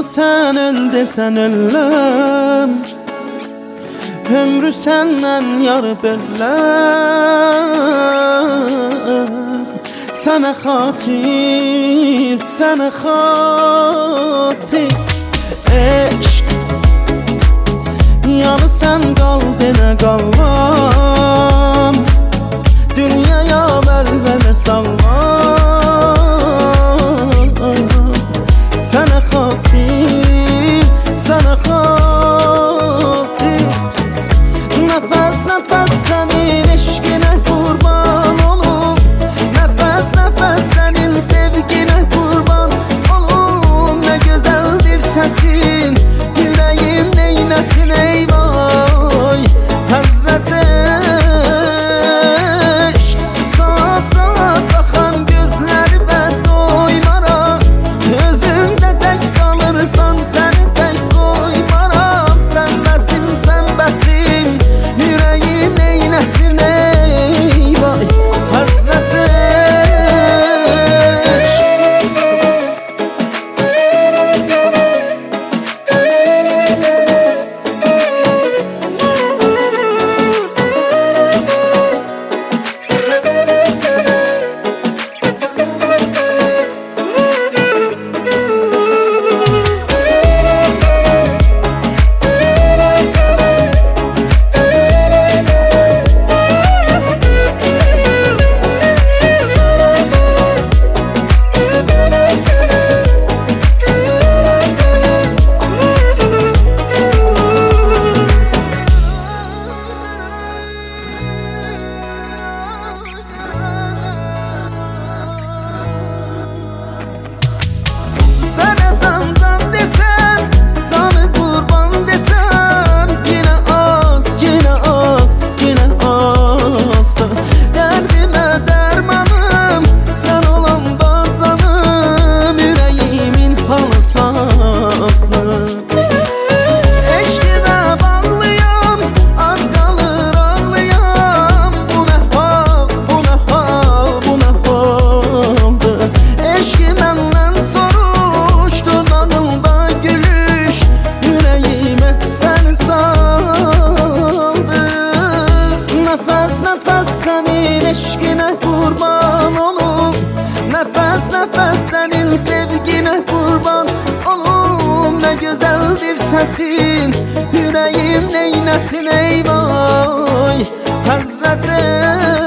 sen öl desen öləm, ömrü senden yar böləm. Sənə xatir, sənə xatir eşq, yanı sən qal denə qalmam, dünyaya vəlvələ salmam. Sənə xatir, sənə xatir, nəfəs nəfəs sənin eşqinə qurban olum, nəfəs nəfəs sənin sevginə qurban olum. Nə gözəldir səsin, yüreğim neyləsin ey vay Həzrət eşq. Saat saat baxan gözləri və doymaram, özümdə tək qalırsan səni tək qoymaram. Sən bəsim, sən bəsim, yüreğim neyləsin ey vay Həzrət eşq. Sənə candan desəm, canı qurban desəm, yenə az, yenə az, yenə azdır. Dərdimə dərmanım, sən olanda canım, yüreğimin halı sazdır. Eşqinə bağlıyam, az qalır ağlayam, bu nə hal, bu nə hal, bu nə haldır. Eşqi məndən soruşdu dalımda gülüş, yüreğime səni saldı. Nəfəs nəfəs sənin eşqinə qurban olum, nəfəs nəfəs sənin sevginə qurban olum. Nə gözəldir səsin, yüreğim neyləsin ey vay Həzrət eşq.